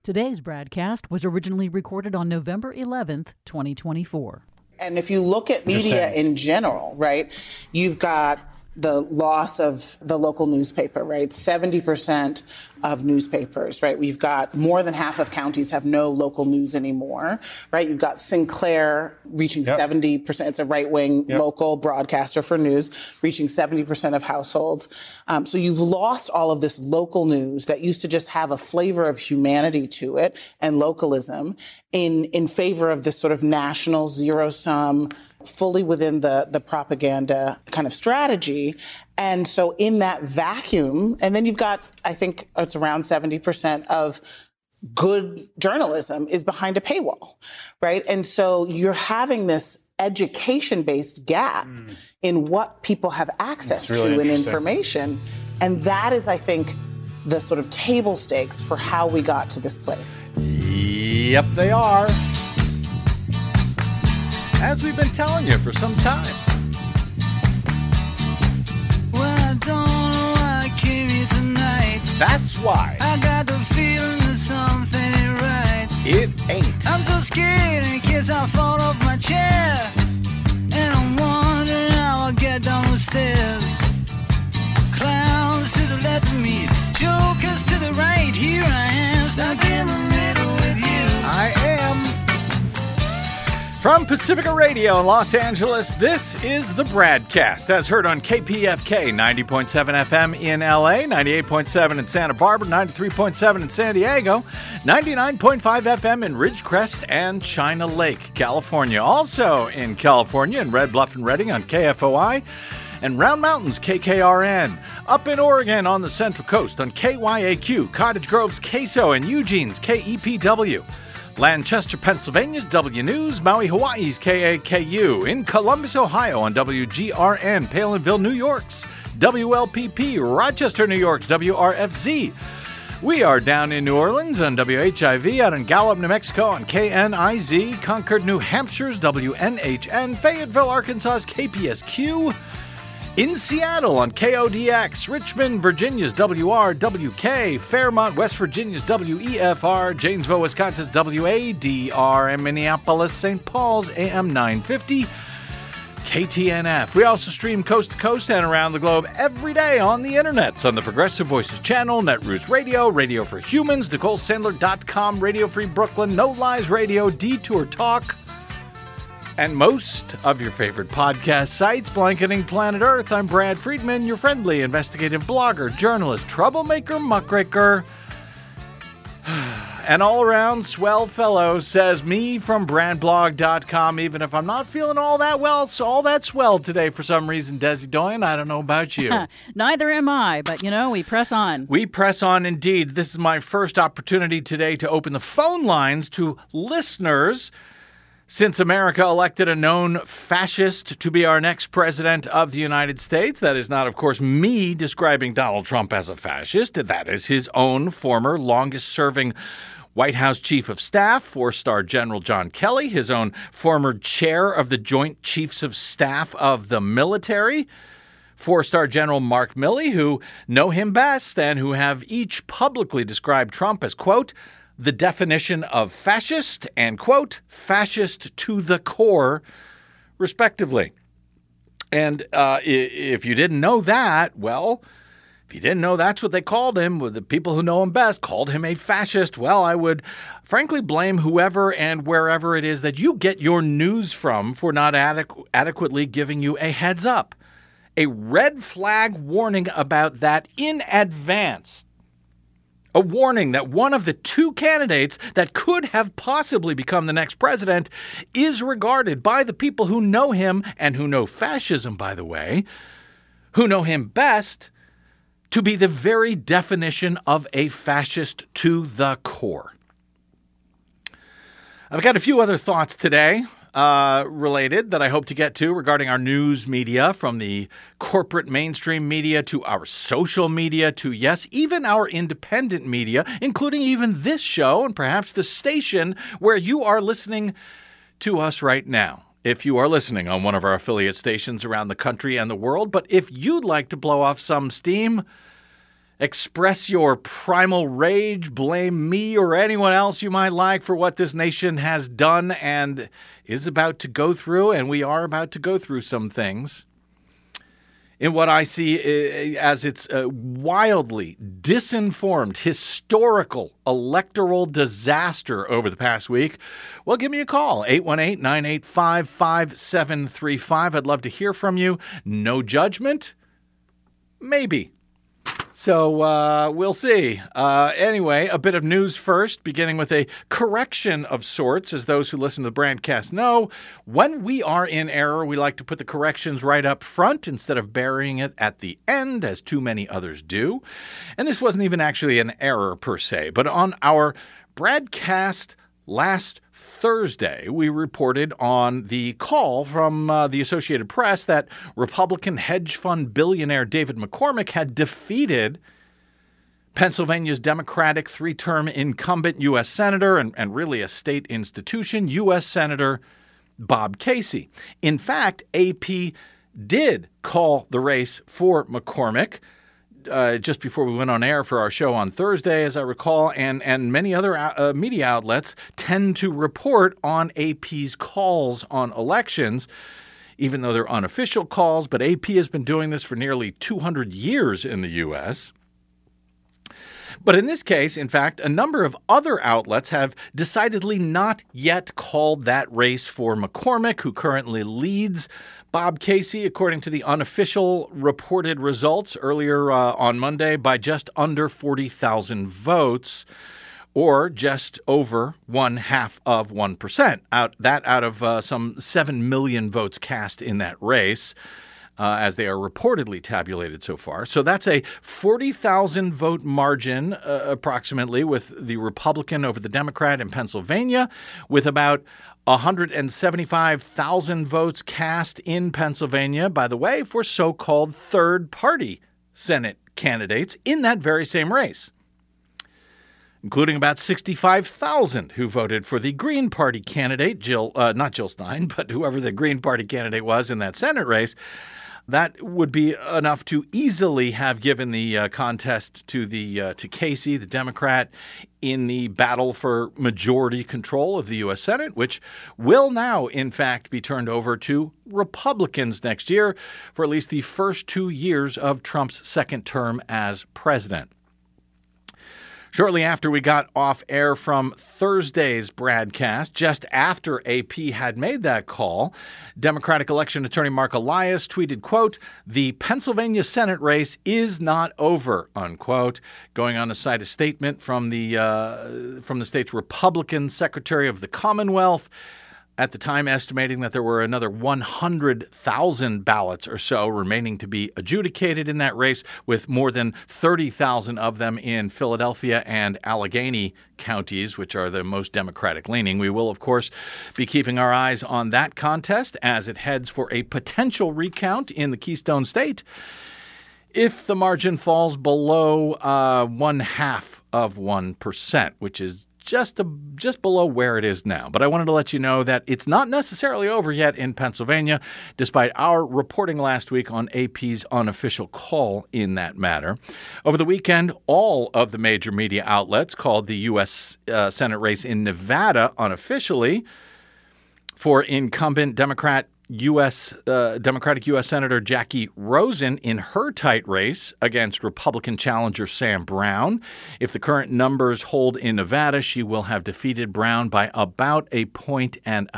Today's broadcast was originally recorded on November 11th, 2024. And if you look at media in general, right, you've got the loss of the local newspaper, right? 70% of newspapers, right? We've got more than half of counties have no local news anymore, right? You've got Sinclair reaching 70%. It's a right-wing local broadcaster for news, reaching 70% of households. So you've lost all of this local news that used to just have a flavor of humanity to it and localism in favor of this sort of national zero-sum, fully within the propaganda kind of strategy. And so in that vacuum, and then you've got, I think it's around 70% of good journalism is behind a paywall, right? And so you're having this education-based gap in what people have access to and information. And that is, I think, the sort of table stakes for how we got to this place. Yep, they are. As we've been telling you for some time. Well, I don't know why I came here tonight. That's why. I got the feeling that something ain't right. It ain't. I'm so scared in case I fall off my chair. And I'm wondering how I'll get down the stairs. Clowns to the left of me, jokers to the right. Here I am, stuck in the middle with you. I am. From Pacifica Radio in Los Angeles, this is the Bradcast, as heard on KPFK 90.7 FM in LA, 98.7 in Santa Barbara, 93.7 in San Diego, 99.5 FM in Ridgecrest and China Lake, California. Also in California in Red Bluff and Redding on KFOI, and Round Mountains, KKRN. Up in Oregon on the Central Coast on KYAQ, Cottage Grove's KSO, and Eugene's KEPW. Lancaster, Pennsylvania's W News, Maui, Hawaii's KAKU, in Columbus, Ohio on WGRN, Palinville, New York's WLPP, Rochester, New York's WRFZ. We are down in New Orleans on WHIV, out in Gallup, New Mexico on KNIZ, Concord, New Hampshire's WNHN, Fayetteville, Arkansas's KPSQ, in Seattle on KODX, Richmond, Virginia's WRWK, Fairmont, West Virginia's WEFR, Janesville, Wisconsin's WADR, and Minneapolis, St. Paul's AM 950, KTNF. We also stream coast to coast and around the globe every day on the internets on the Progressive Voices channel, Netroots Radio, Radio for Humans, NicoleSandler.com, Radio Free Brooklyn, No Lies Radio, Detour Talk, and most of your favorite podcast sites, blanketing planet Earth. I'm Brad Friedman, your friendly investigative blogger, journalist, troublemaker, muckraker, and all-around swell fellow, says me from BradBlog.com, even if I'm not feeling all that well, so all that swell today for some reason, Desi Doyen. I don't know about you. Neither am I, but, we press on. We press on indeed. This is my first opportunity today to open the phone lines to listeners. Since America elected a known fascist to be our next president of the United States, that is not, of course, me describing Donald Trump as a fascist. That is his own former longest-serving White House Chief of Staff, four-star General John Kelly, his own former chair of the Joint Chiefs of Staff of the military, four-star General Mark Milley, who know him best and who have each publicly described Trump as, quote, the definition of fascist and, quote, fascist to the core, respectively. And if you didn't know that, well, if you didn't know that's what they called him, the people who know him best called him a fascist, well, I would frankly blame whoever and wherever it is that you get your news from for not adequately giving you a heads up. A red flag warning about that in advance. A warning that one of the two candidates that could have possibly become the next president is regarded by the people who know him, and who know fascism, by the way, who know him best, to be the very definition of a fascist to the core. I've got a few other thoughts today related that I hope to get to regarding our news media, from the corporate mainstream media to our social media to, yes, even our independent media, including even this show and perhaps the station where you are listening to us right now. If you are listening on one of our affiliate stations around the country and the world, but if you'd like to blow off some steam Express your primal rage, blame me or anyone else you might like for what this nation has done and is about to go through, and we are about to go through some things. In what I see as its wildly disinformed, historical electoral disaster over the past week, well, give me a call, 818-985-5735. I'd love to hear from you. No judgment? Maybe. So we'll see. Anyway, a bit of news first, beginning with a correction of sorts. As those who listen to the Brandcast know, when we are in error, we like to put the corrections right up front instead of burying it at the end, as too many others do. And this wasn't even actually an error per se, but on our Brandcast last Thursday, we reported on the call from the Associated Press that Republican hedge fund billionaire David McCormick had defeated Pennsylvania's Democratic three-term incumbent U.S. Senator and really a state institution, U.S. Senator Bob Casey. In fact, AP did call the race for McCormick just before we went on air for our show on Thursday, as I recall, and many other media outlets tend to report on AP's calls on elections, even though they're unofficial calls. But AP has been doing this for nearly 200 years in the U.S. But in this case, in fact, a number of other outlets have decidedly not yet called that race for McCormick, who currently leads Bob Casey, according to the unofficial reported results earlier on Monday, by just under 40,000 votes, or just over 0.5%. Out of some 7 million votes cast in that race, as they are reportedly tabulated so far. So that's a 40,000 vote margin, approximately, with the Republican over the Democrat in Pennsylvania, with about 175,000 votes cast in Pennsylvania, by the way, for so-called third-party Senate candidates in that very same race, including about 65,000 who voted for the Green Party candidate, not Jill Stein, but whoever the Green Party candidate was in that Senate race. That would be enough to easily have given the contest to Casey, the Democrat, in the battle for majority control of the U.S. Senate, which will now, in fact, be turned over to Republicans next year for at least the first 2 years of Trump's second term as president. Shortly after we got off air from Thursday's Bradcast, just after AP had made that call, Democratic election attorney Mark Elias tweeted, quote, "The Pennsylvania Senate race is not over," unquote, going on to cite a statement from the state's Republican Secretary of the Commonwealth, at the time estimating that there were another 100,000 ballots or so remaining to be adjudicated in that race, with more than 30,000 of them in Philadelphia and Allegheny counties, which are the most Democratic-leaning. We will, of course, be keeping our eyes on that contest as it heads for a potential recount in the Keystone State if the margin falls below 0.5%, which is just below where it is now. But I wanted to let you know that it's not necessarily over yet in Pennsylvania, despite our reporting last week on AP's unofficial call in that matter. Over the weekend, all of the major media outlets called the U.S. Senate race in Nevada unofficially for incumbent Democratic U.S. Senator Jackie Rosen in her tight race against Republican challenger Sam Brown. If the current numbers hold in Nevada, she will have defeated Brown by about 1.5 points.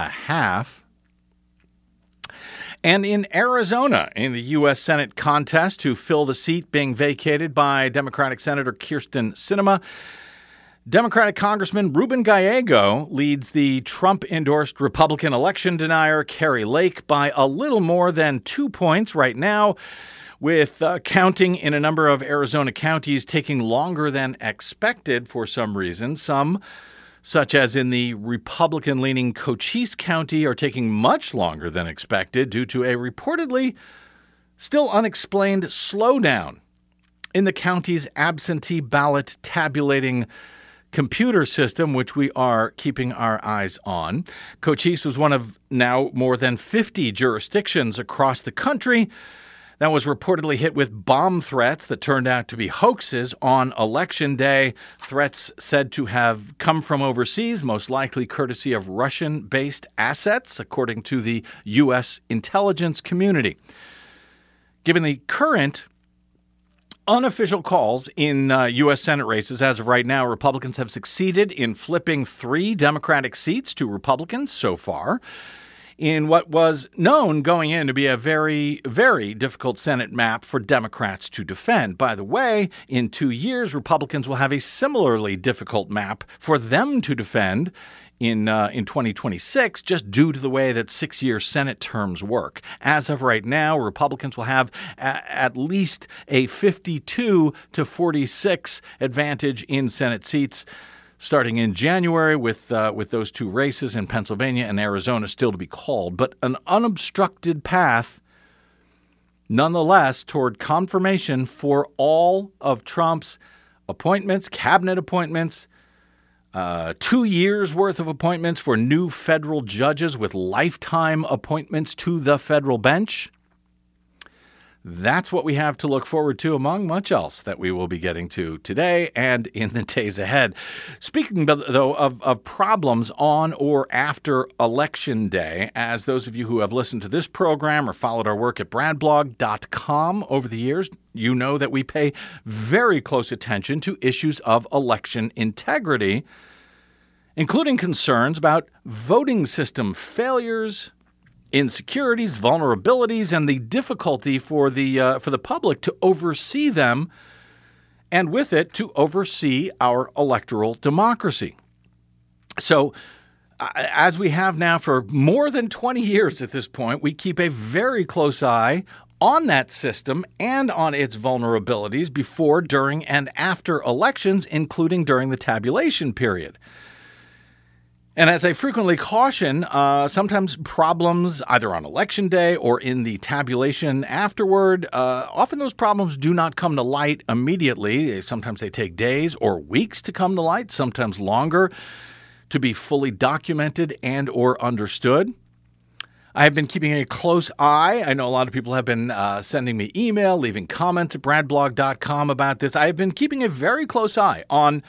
And in Arizona, in the U.S. Senate contest to fill the seat being vacated by Democratic Senator Kyrsten Sinema, Democratic Congressman Ruben Gallego leads the Trump-endorsed Republican election denier Kari Lake by a little more than 2 points right now, with counting in a number of Arizona counties taking longer than expected for some reason. Some, such as in the Republican-leaning Cochise County, are taking much longer than expected due to a reportedly still unexplained slowdown in the county's absentee ballot tabulating computer system, which we are keeping our eyes on. Cochise was one of now more than 50 jurisdictions across the country that was reportedly hit with bomb threats that turned out to be hoaxes on Election Day. Threats said to have come from overseas, most likely courtesy of Russian-based assets, according to the U.S. intelligence community. Given the current unofficial calls in U.S. Senate races, as of right now, Republicans have succeeded in flipping 3 Democratic seats to Republicans so far, in what was known going in to be a very, very difficult Senate map for Democrats to defend. By the way, in 2 years, Republicans will have a similarly difficult map for them to defend in 2026, just due to the way that 6-year Senate terms work. As of right now, Republicans will have at least a 52 to 46 advantage in Senate seats, starting in January with those 2 races in Pennsylvania and Arizona still to be called, but an unobstructed path, nonetheless, toward confirmation for all of Trump's appointments, cabinet appointments, 2 years' worth of appointments for new federal judges with lifetime appointments to the federal bench. That's what we have to look forward to, among much else that we will be getting to today and in the days ahead. Speaking, though, of problems on or after Election Day, as those of you who have listened to this program or followed our work at bradblog.com over the years, you know that we pay very close attention to issues of election integrity, including concerns about voting system failures, insecurities, vulnerabilities, and the difficulty for the public to oversee them, and with it to oversee our electoral democracy. So, as we have now for more than 20 years at this point, we keep a very close eye on that system and on its vulnerabilities before, during, and after elections, including during the tabulation period. And as I frequently caution, sometimes problems either on Election Day or in the tabulation afterward, often those problems do not come to light immediately. Sometimes they take days or weeks to come to light, sometimes longer to be fully documented and or understood. I have been keeping a close eye. I know a lot of people have been sending me email, leaving comments at bradblog.com about this. I have been keeping a very close eye on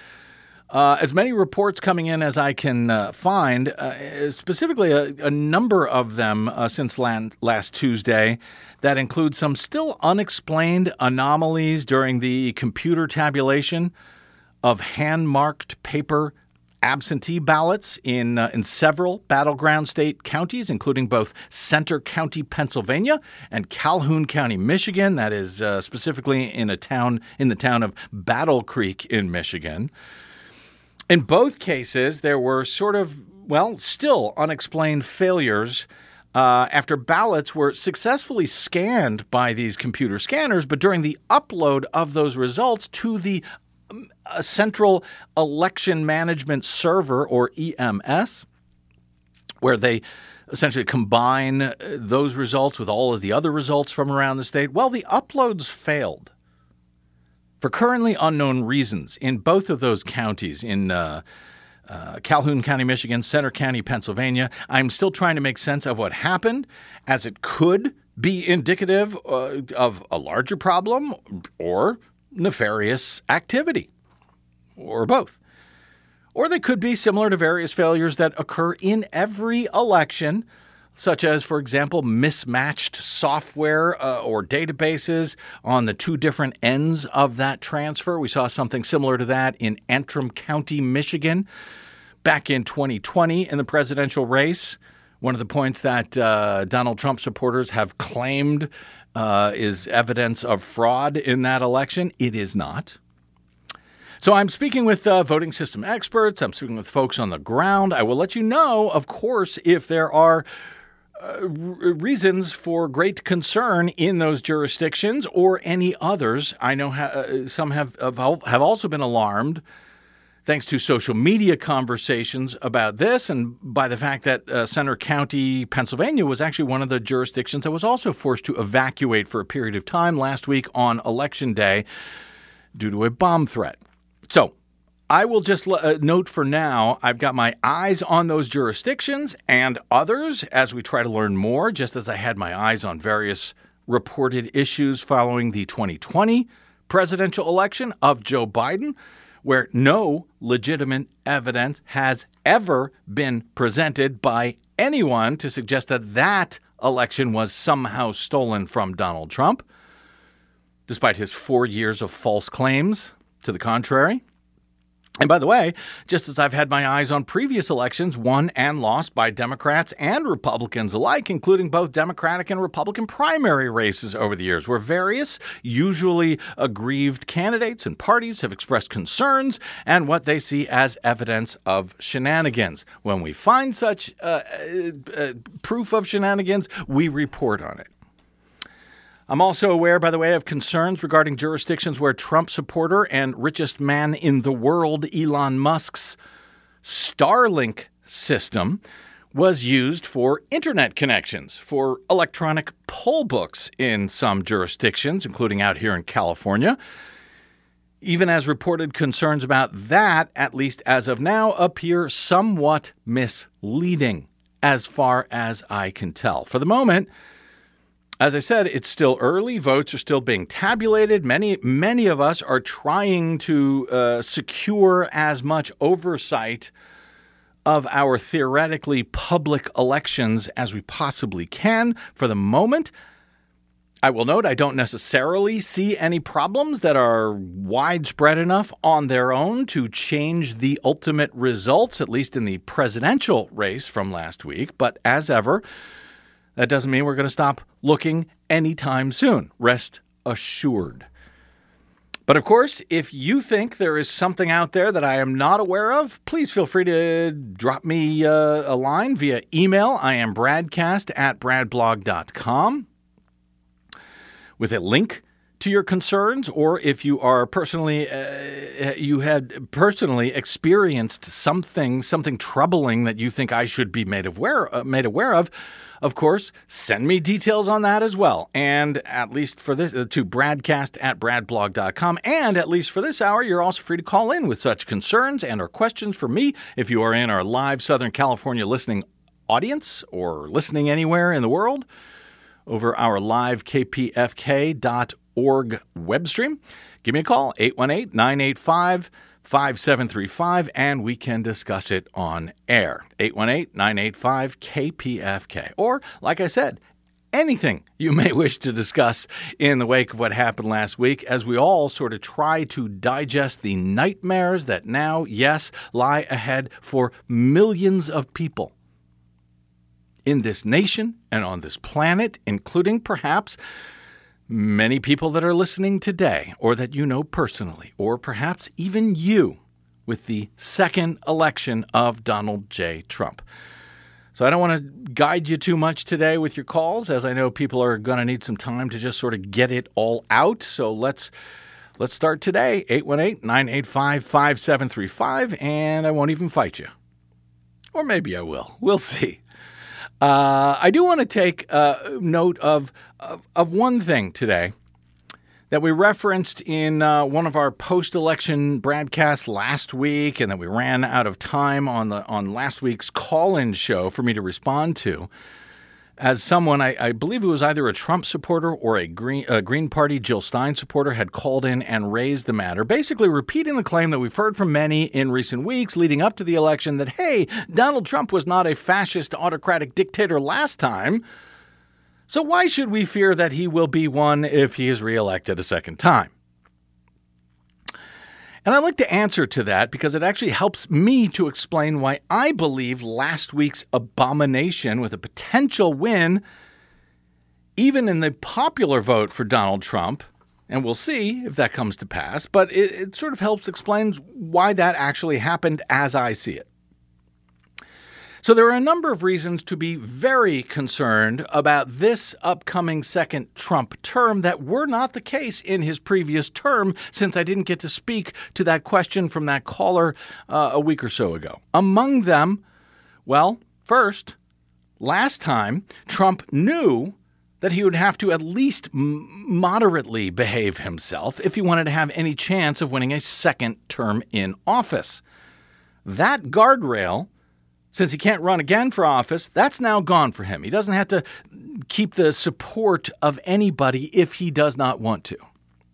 as many reports coming in as I can find, specifically a number of them since last Tuesday that include some still unexplained anomalies during the computer tabulation of hand-marked paper absentee ballots in several battleground state counties, including both Center County, Pennsylvania, and Calhoun County, Michigan. That is specifically in the town of Battle Creek in Michigan. In both cases, there were still unexplained failures after ballots were successfully scanned by these computer scanners, but during the upload of those results to the Central Election Management Server, or EMS, where they essentially combine those results with all of the other results from around the state, well, the uploads failed for currently unknown reasons in both of those counties, in Calhoun County, Michigan, Center County, Pennsylvania. I'm still trying to make sense of what happened, as it could be indicative of a larger problem or nefarious activity, or both. Or they could be similar to various failures that occur in every election, such as, for example, mismatched software or databases on the 2 different ends of that transfer. We saw something similar to that in Antrim County, Michigan, back in 2020 in the presidential race. One of the points that Donald Trump supporters have claimed is evidence of fraud in that election. It is not. So I'm speaking with voting system experts. I'm speaking with folks on the ground. I will let you know, of course, if there are reasons for great concern in those jurisdictions or any others. I know some have also been alarmed, thanks to social media conversations about this, and by the fact that Center County, Pennsylvania, was actually one of the jurisdictions that was also forced to evacuate for a period of time last week on Election Day due to a bomb threat. So I will just note for now, I've got my eyes on those jurisdictions and others as we try to learn more, just as I had my eyes on various reported issues following the 2020 presidential election of Joe Biden, where no legitimate evidence has ever been presented by anyone to suggest that that election was somehow stolen from Donald Trump, despite his 4 years of false claims to the contrary. And by the way, just as I've had my eyes on previous elections won and lost by Democrats and Republicans alike, including both Democratic and Republican primary races over the years, where various, usually aggrieved candidates and parties have expressed concerns and what they see as evidence of shenanigans. When we find such proof of shenanigans, we report on it. I'm also aware, by the way, of concerns regarding jurisdictions where Trump supporter and richest man in the world, Elon Musk's Starlink system, was used for internet connections, for electronic poll books in some jurisdictions, including out here in California. Even as reported concerns about that, at least as of now, appear somewhat misleading, as far as I can tell. For the moment, as I said, it's still early. Votes are still being tabulated. Many of us are trying to secure as much oversight of our theoretically public elections as we possibly can. For the moment, I will note I don't necessarily see any problems that are widespread enough on their own to change the ultimate results, at least in the presidential race from last week. But as ever, that doesn't mean we're going to stop looking anytime soon. Rest assured. But of course, if you think there is something out there that I am not aware of, please feel free to drop me a line via email. I am bradcast@bradblog.com with a link to your concerns, or if you are you had personally experienced something troubling that you think I should be made aware of course, send me details on that as well. And at least for this, to bradcast@bradblog.com. And at least for this hour, you're also free to call in with such concerns and or questions for me if you are in our live Southern California listening audience or listening anywhere in the world over our live kpfk.org web stream. Give me a call, 818-985-5735, and we can discuss it on air. 818-985-KPFK. Or, like I said, anything you may wish to discuss in the wake of what happened last week, as we all sort of try to digest the nightmares that now, yes, lie ahead for millions of people in this nation and on this planet, including perhaps many people that are listening today, or that you know personally, or perhaps even you, with the second election of Donald J. Trump. So I don't want to guide you too much today with your calls, as I know people are going to need some time to just sort of get it all out. So let's start today, 818-985-5735, and I won't even fight you. Or maybe I will. We'll see. I do want to take note of one thing today that we referenced in one of our post-election broadcasts last week, and that we ran out of time on last week's call-in show for me to respond to. As someone, I believe it was either a Trump supporter or a Green Party Jill Stein supporter, had called in and raised the matter, basically repeating the claim that we've heard from many in recent weeks leading up to the election that, hey, Donald Trump was not a fascist autocratic dictator last time, so why should we fear that he will be one if he is reelected a second time? And I'd like to answer to that because it actually helps me to explain why I believe last week's abomination with a potential win, even in the popular vote for Donald Trump, and we'll see if that comes to pass, but it sort of helps explain why that actually happened as I see it. So there are a number of reasons to be very concerned about this upcoming second Trump term that were not the case in his previous term, since I didn't get to speak to that question from that caller a week or so ago. Among them, well, first, last time, Trump knew that he would have to at least moderately behave himself if he wanted to have any chance of winning a second term in office. That guardrail since he can't run again for office, that's now gone for him. He doesn't have to keep the support of anybody if he does not want to.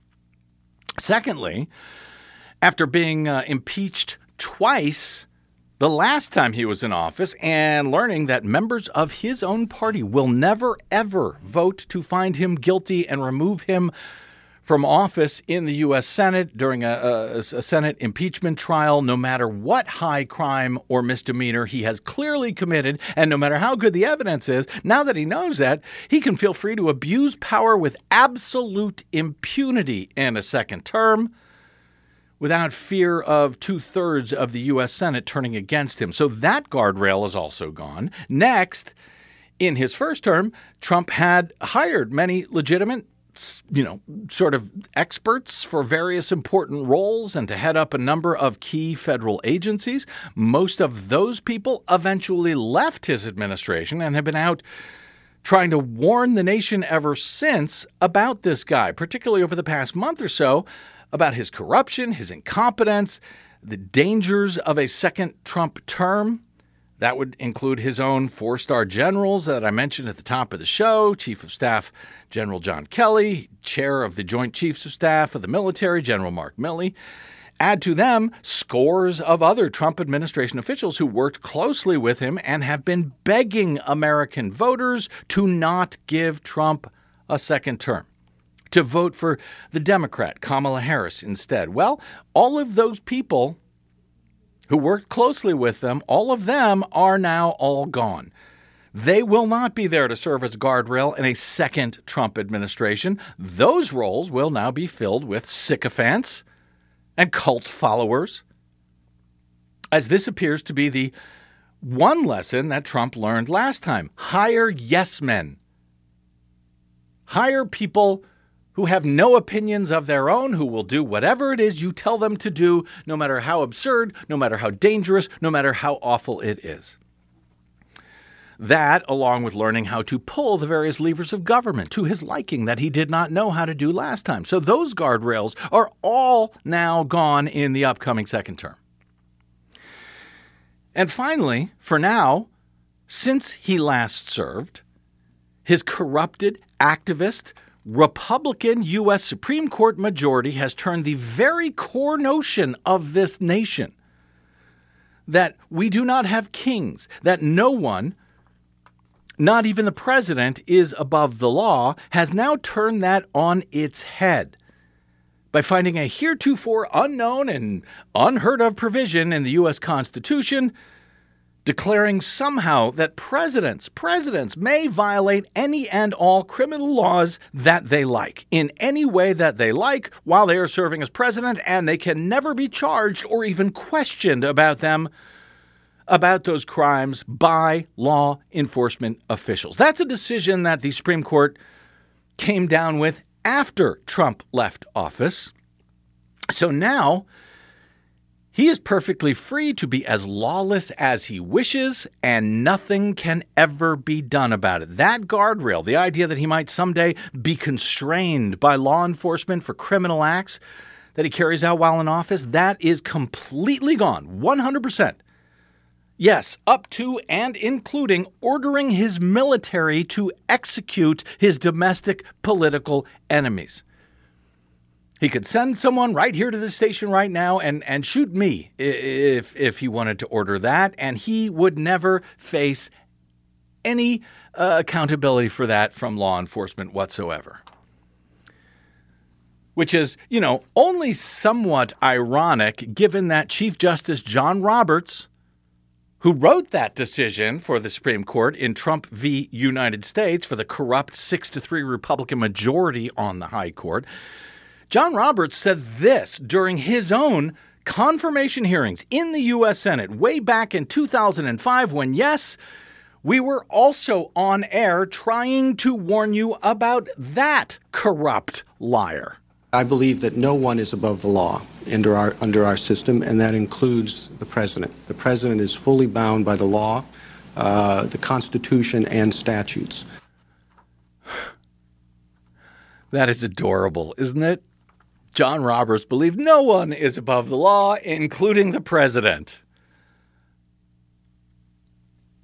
Secondly, after being impeached twice the last time he was in office and learning that members of his own party will never, ever vote to find him guilty and remove him from office in the U.S. Senate during a Senate impeachment trial, no matter what high crime or misdemeanor he has clearly committed, and no matter how good the evidence is, now that he knows that, he can feel free to abuse power with absolute impunity in a second term without fear of 2/3 of the U.S. Senate turning against him. So that guardrail is also gone. Next, in his first term, Trump had hired many legitimate sort of experts for various important roles and to head up a number of key federal agencies. Most of those people eventually left his administration and have been out trying to warn the nation ever since about this guy, particularly over the past month or so, about his corruption, his incompetence, the dangers of a second Trump term. That would include his own 4-star generals that I mentioned at the top of the show, Chief of Staff General John Kelly, Chair of the Joint Chiefs of Staff of the Military, General Mark Milley. Add to them scores of other Trump administration officials who worked closely with him and have been begging American voters to not give Trump a second term, to vote for the Democrat, Kamala Harris, instead. Well, all of those people who worked closely with them, all of them are now all gone. They will not be there to serve as guardrail in a second Trump administration. Those roles will now be filled with sycophants and cult followers, as this appears to be the one lesson that Trump learned last time. Hire yes men. Hire people who have no opinions of their own, who will do whatever it is you tell them to do, no matter how absurd, no matter how dangerous, no matter how awful it is. That, along with learning how to pull the various levers of government to his liking that he did not know how to do last time. So those guardrails are all now gone in the upcoming second term. And finally, for now, since he last served, his corrupted activist Republican U.S. Supreme Court majority has turned the very core notion of this nation, that we do not have kings, that no one, not even the president, is above the law, has now turned that on its head by finding a heretofore unknown and unheard of provision in the U.S. Constitution declaring somehow that presidents may violate any and all criminal laws that they like, in any way that they like, while they are serving as president, and they can never be charged or even questioned about those crimes by law enforcement officials. That's a decision that the Supreme Court came down with after Trump left office. So now he is perfectly free to be as lawless as he wishes, and nothing can ever be done about it. That guardrail, the idea that he might someday be constrained by law enforcement for criminal acts that he carries out while in office, that is completely gone, 100%. Yes, up to and including ordering his military to execute his domestic political enemies. He could send someone right here to this station right now and shoot me if he wanted to order that, and he would never face any accountability for that from law enforcement whatsoever. Which is, only somewhat ironic given that Chief Justice John Roberts, who wrote that decision for the Supreme Court in Trump v. United States for the corrupt 6-3 Republican majority on the High Court, John Roberts said this during his own confirmation hearings in the U.S. Senate way back in 2005 when, yes, we were also on air trying to warn you about that corrupt liar. I believe that no one is above the law under our system, and that includes the president. The president is fully bound by the law, the Constitution, and statutes. That is adorable, isn't it? John Roberts believes no one is above the law, including the president.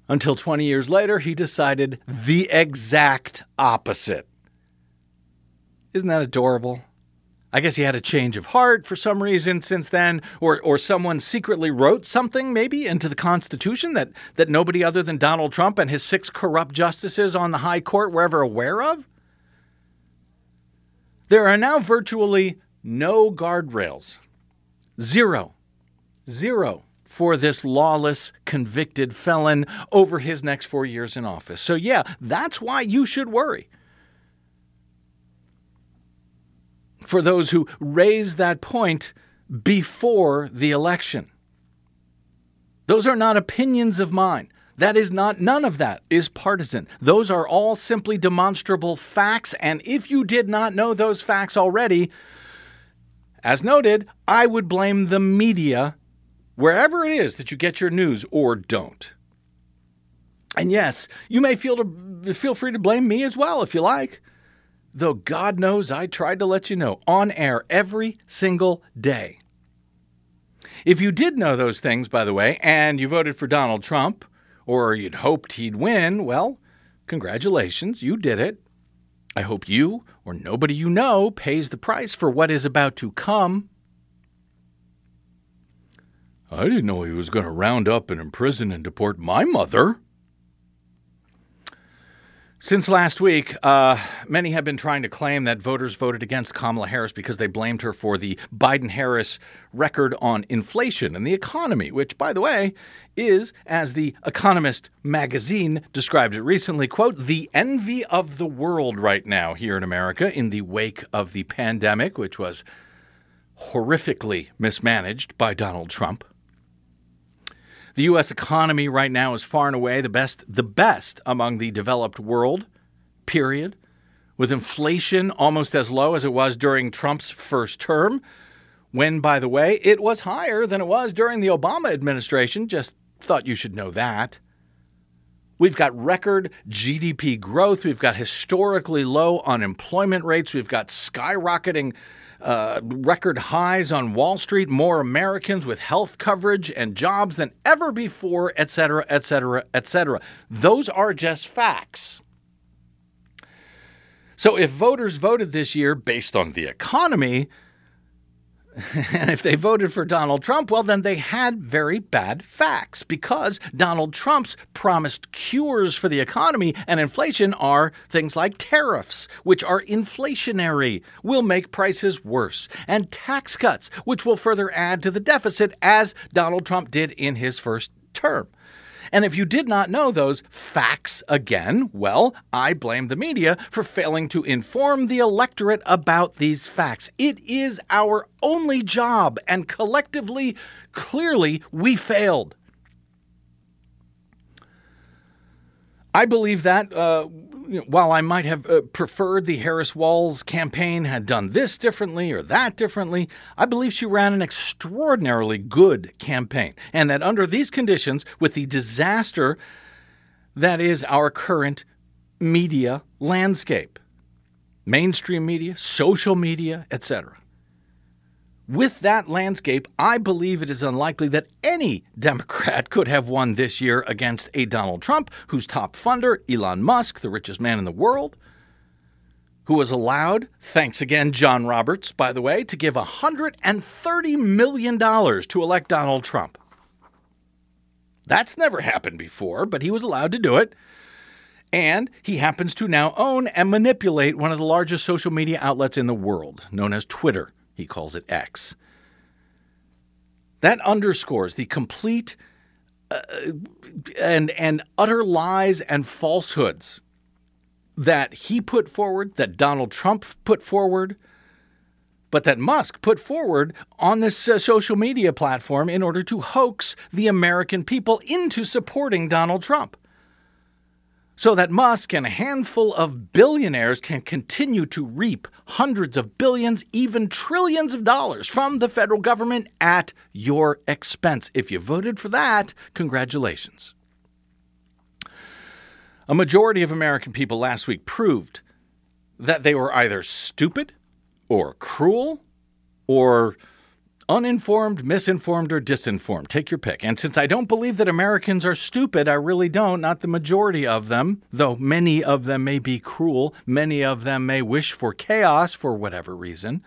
Until 20 years later, he decided the exact opposite. Isn't that adorable? I guess he had a change of heart for some reason since then, or someone secretly wrote something maybe into the Constitution that nobody other than Donald Trump and his 6 corrupt justices on the high court were ever aware of. There are now virtually no guardrails. Zero for this lawless, convicted felon over his next 4 years in office. So yeah, that's why you should worry. For those who raise that point before the election. Those are not opinions of mine. None of that is partisan. Those are all simply demonstrable facts. And if you did not know those facts already, as noted, I would blame the media wherever it is that you get your news, or don't. And yes, you may feel free to blame me as well if you like. Though God knows I tried to let you know on air every single day. If you did know those things, by the way, and you voted for Donald Trump, or you'd hoped he'd win, well, congratulations, you did it. I hope you, or nobody you know, pays the price for what is about to come. I didn't know he was going to round up and imprison and deport my mother. Since last week, many have been trying to claim that voters voted against Kamala Harris because they blamed her for the Biden-Harris record on inflation and the economy, which, by the way, is, as the Economist magazine described it recently, quote, the envy of the world right now here in America in the wake of the pandemic, which was horrifically mismanaged by Donald Trump. The U.S. economy right now is far and away the best among the developed world, period, with inflation almost as low as it was during Trump's first term, when, by the way, it was higher than it was during the Obama administration. Just thought you should know that. We've got record GDP growth. We've got historically low unemployment rates. We've got skyrocketing record highs on Wall Street, more Americans with health coverage and jobs than ever before, et cetera, et cetera, et cetera. Those are just facts. So if voters voted this year based on the economy, and if they voted for Donald Trump, well, then they had very bad facts, because Donald Trump's promised cures for the economy and inflation are things like tariffs, which are inflationary, will make prices worse, and tax cuts, which will further add to the deficit, as Donald Trump did in his first term. And if you did not know those facts again, well, I blame the media for failing to inform the electorate about these facts. It is our only job, and collectively, clearly, we failed. I believe that while I might have preferred the Harris-Walz campaign had done this differently or that differently, I believe she ran an extraordinarily good campaign, and that under these conditions, with the disaster that is our current media landscape, mainstream media, social media, etc., with that landscape, I believe it is unlikely that any Democrat could have won this year against a Donald Trump, whose top funder, Elon Musk, the richest man in the world, who was allowed, thanks again, John Roberts, by the way, to give $130 million to elect Donald Trump. That's never happened before, but he was allowed to do it. And he happens to now own and manipulate one of the largest social media outlets in the world, known as Twitter. He calls it X. That underscores the complete and utter lies and falsehoods that he put forward, that Donald Trump put forward, but that Musk put forward on this social media platform in order to hoax the American people into supporting Donald Trump. So that Musk and a handful of billionaires can continue to reap hundreds of billions, even trillions of dollars from the federal government at your expense. If you voted for that, congratulations. A majority of American people last week proved that they were either stupid or cruel or Uninformed, misinformed, or disinformed. Take your pick. And since I don't believe that Americans are stupid, I really don't, not the majority of them, though many of them may be cruel, many of them may wish for chaos for whatever reason,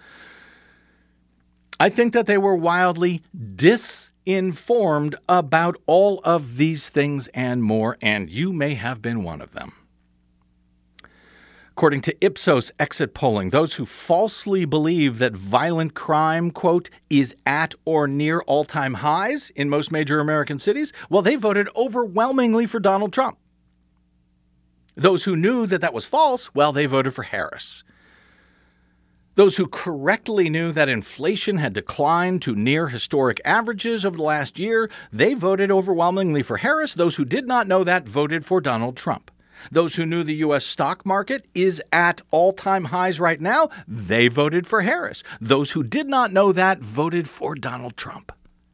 I think that they were wildly disinformed about all of these things and more, and you may have been one of them. According to Ipsos exit polling, those who falsely believe that violent crime, quote, is at or near all-time highs in most major American cities, well, they voted overwhelmingly for Donald Trump. Those who knew that that was false, well, they voted for Harris. Those who correctly knew that inflation had declined to near historic averages over the last year, they voted overwhelmingly for Harris. Those who did not know that voted for Donald Trump. Those who knew the U.S. stock market is at all-time highs right now, they voted for Harris. Those who did not know that voted for Donald Trump.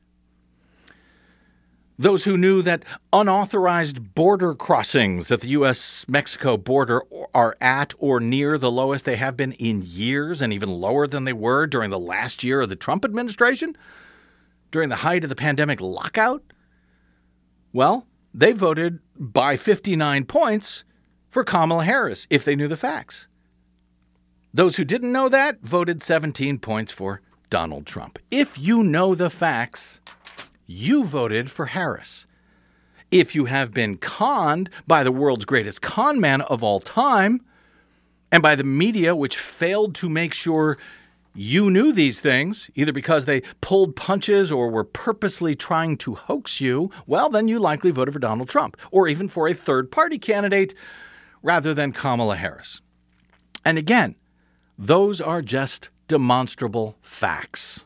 Those who knew that unauthorized border crossings at the U.S.-Mexico border are at or near the lowest they have been in years, and even lower than they were during the last year of the Trump administration, during the height of the pandemic lockout, well, they voted by 59 points for Kamala Harris, if they knew the facts. Those who didn't know that voted 17 points for Donald Trump. If you know the facts, you voted for Harris. If you have been conned by the world's greatest con man of all time, and by the media, which failed to make sure you knew these things, either because they pulled punches or were purposely trying to hoax you, well, then you likely voted for Donald Trump, or even for a third-party candidate rather than Kamala Harris. And again, those are just demonstrable facts.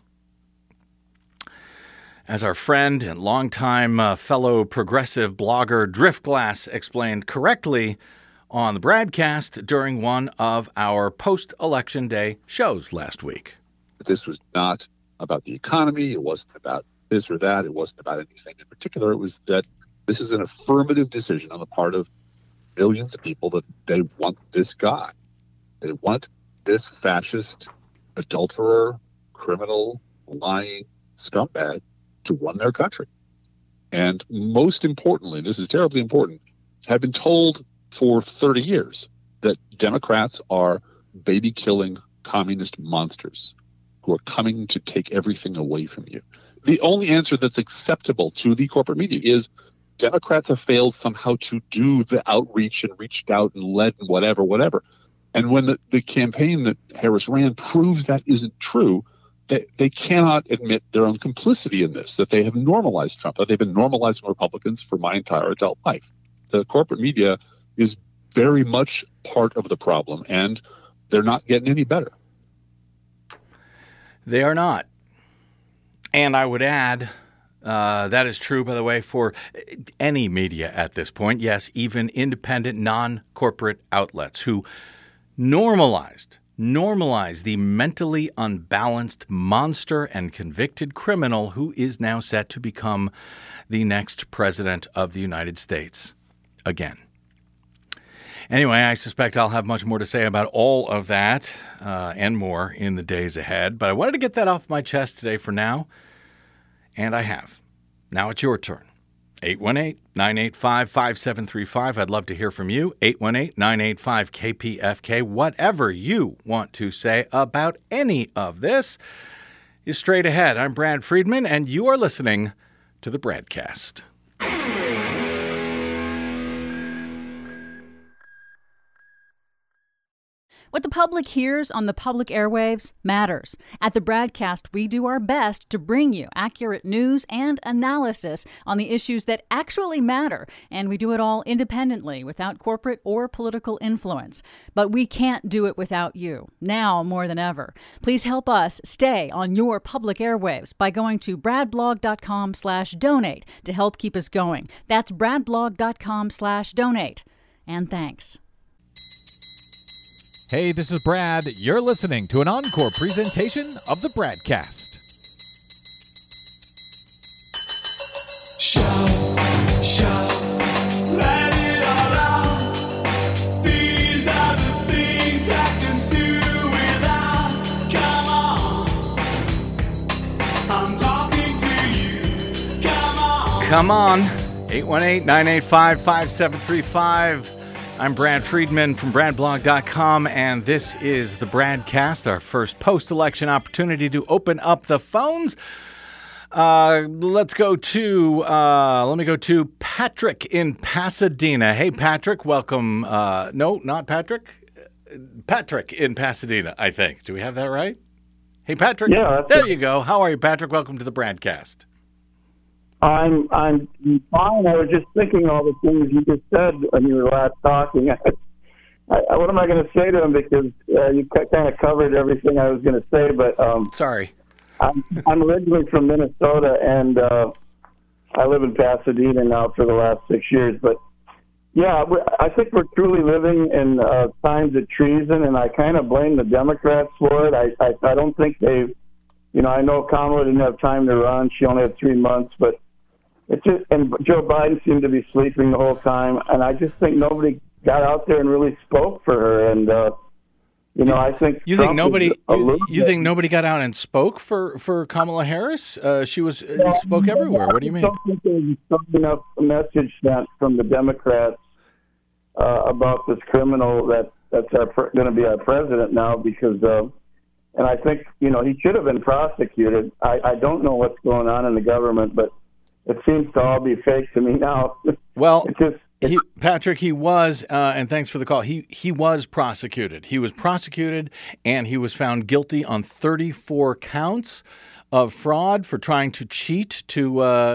As our friend and longtime fellow progressive blogger Driftglass explained correctly on the broadcast during one of our post-election day shows last week. This was not about the economy. It wasn't about this or that. It wasn't about anything in particular. It was that this is an affirmative decision on the part of millions of people that they want this guy. They want this fascist, adulterer, criminal, lying scumbag to run their country. And most importantly, this is terribly important, have been told for 30 years that Democrats are baby-killing communist monsters who are coming to take everything away from you. The only answer that's acceptable to the corporate media is Democrats have failed somehow to do the outreach and reached out and led and whatever. And when the campaign that Harris ran proves that isn't true, they cannot admit their own complicity in this, that they have normalized Trump, that they've been normalizing Republicans for my entire adult life. The corporate media is very much part of the problem, and they're not getting any better. They are not. And I would add, that is true, by the way, for any media at this point. Yes, even independent, non-corporate outlets who normalize the mentally unbalanced monster and convicted criminal who is now set to become the next president of the United States again. Anyway, I suspect I'll have much more to say about all of that and more in the days ahead, but I wanted to get that off my chest today for now, and I have. Now it's your turn. 818-985-5735. I'd love to hear from you. 818-985-KPFK. Whatever you want to say about any of this is straight ahead. I'm Brad Friedman, and you are listening to the Bradcast. What the public hears on the public airwaves matters. At the Bradcast, we do our best to bring you accurate news and analysis on the issues that actually matter, and we do it all independently, without corporate or political influence. But we can't do it without you, now more than ever. Please help us stay on your public airwaves by going to bradblog.com/donate to help keep us going. That's bradblog.com/donate. And thanks. Hey, this is Brad. You're listening to an encore presentation of the Bradcast. Let it all out. These are the things I can do without. Come on. I Come on. 818-985-5735. I'm Brad Friedman from BradBlog.com, and this is the Bradcast, our first post-election opportunity to open up the phones. Let me go to Patrick in Pasadena. Hey, Patrick, welcome. No, not Patrick. Patrick in Pasadena, I think. Do we have that right? Hey, Patrick. Yeah. There you go. How are you, Patrick? Welcome to the Bradcast. I'm fine. I was just thinking all the things you just said when you were last talking. What am I going to say to him? Because you kind of covered everything I was going to say. But sorry, I'm originally from Minnesota, and I live in Pasadena now for the last 6 years. But yeah, I think we're truly living in times of treason, and I kind of blame the Democrats for it. I don't think they've. I know Kamala didn't have time to run; she only had 3 months, but. And Joe Biden seemed to be sleeping the whole time, and I just think nobody got out there and really spoke for her. And I think you think nobody got out and spoke for Kamala Harris? She spoke everywhere. What do you mean? I don't think there was enough message sent from the Democrats about this criminal that's going to be our president now, because. And I think he should have been prosecuted. I don't know what's going on in the government, but. It seems to all be fake to me now. Well, Patrick, he was, and thanks for the call. He was prosecuted. He was prosecuted, and he was found guilty on 34 counts of fraud for trying to cheat to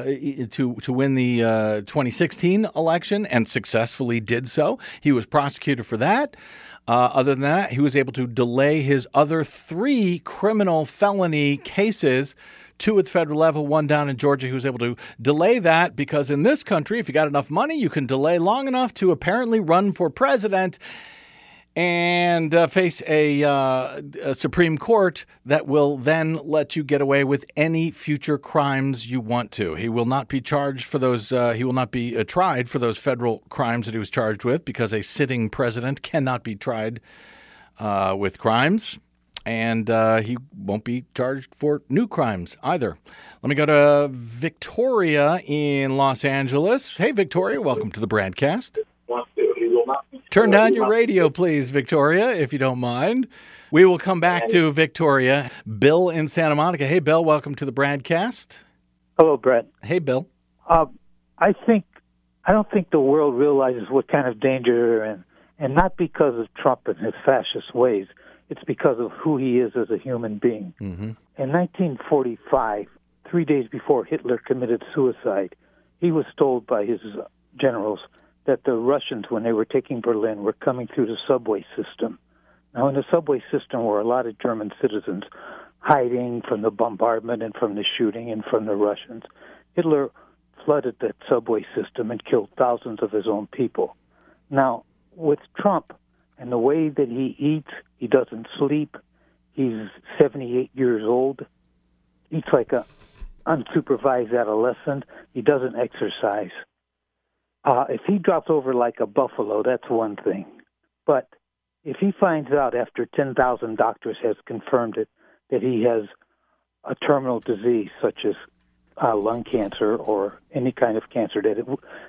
win the 2016 election, and successfully did so. He was prosecuted for that. Other than that, he was able to delay his other 3 criminal felony cases. 2 at the federal level, 1 down in Georgia. He was able to delay that because in this country, if you got enough money, you can delay long enough to apparently run for president and face a Supreme Court that will then let you get away with any future crimes you want to. He will not be charged for those. He will not be tried for those federal crimes that he was charged with, because a sitting president cannot be tried with crimes. And he won't be charged for new crimes either. Let me go to Victoria in Los Angeles. Hey, Victoria, welcome to the Bradcast. Turn down your radio, please, Victoria, if you don't mind. We will come back to Victoria. Bill in Santa Monica. Hey, Bill, welcome to the Bradcast. Hello, Brett. Hey, Bill. I don't think the world realizes what kind of danger they're in, and not because of Trump and his fascist ways. It's because of who he is as a human being. Mm-hmm. In 1945, 3 days before Hitler committed suicide, he was told by his generals that the Russians, when they were taking Berlin, were coming through the subway system. Now, in the subway system were a lot of German citizens hiding from the bombardment and from the shooting and from the Russians. Hitler flooded that subway system and killed thousands of his own people. Now, with Trump, and the way that he eats, he doesn't sleep. He's 78 years old. Eats like an unsupervised adolescent. He doesn't exercise. If he drops over like a buffalo, that's one thing. But if he finds out after 10,000 doctors has confirmed it, that he has a terminal disease such as lung cancer or any kind of cancer that